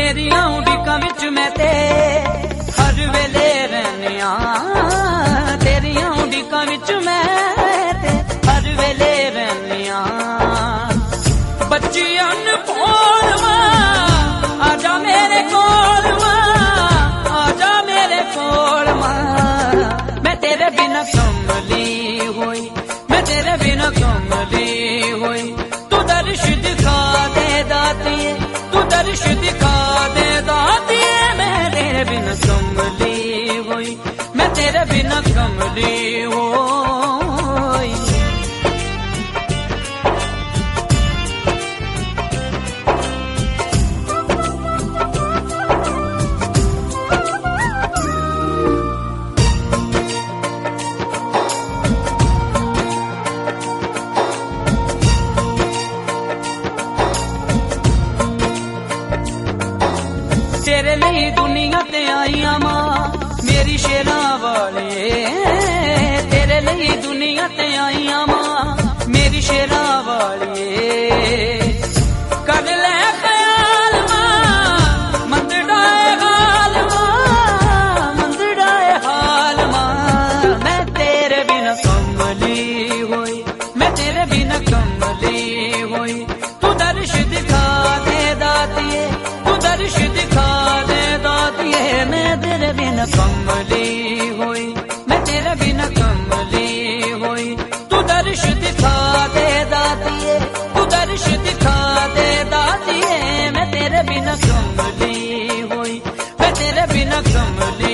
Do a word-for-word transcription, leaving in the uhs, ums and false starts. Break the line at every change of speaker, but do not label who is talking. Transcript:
तेरिया उड़िका विच मैं ते हर वेले रहने तेरिया उड़िका विच मैं ते हर वेले रहने बच्ची अनमोल मां आजा मेरे कोल मां आजा मेरे कोल मां मैं तेरे बिना कमली हुई मैं तेरे बिना कमली हुई तू दर्श दिखा दे दाती तू दर्श दिखा दे दाती मैं तेरे बिना कमली हुई मैं तेरे बिना कमली हुई। तेरे लिए दुनिया ते आईया मां मेरी शेरा वाले तेरे लिए दुनिया ते आईया मां मेरी शेरा वाले कर ले ख्याल मां मंदड़ाए हाल मां मंदड़ाए हाल मां मैं तेरे बिना कमली हुई मैं तेरे बिना कमली हुई तू दर्श दिखा दे दाती तू दर्श दिखा दे दाती मैं तेरे बिना कमली हुई मैं तेरे बिना कमली हुई तू दर्श दिखा दे दाती तू दर्श दिखा दे दाती मैं तेरे बिना कमली हुई मैं तेरे बिना कमली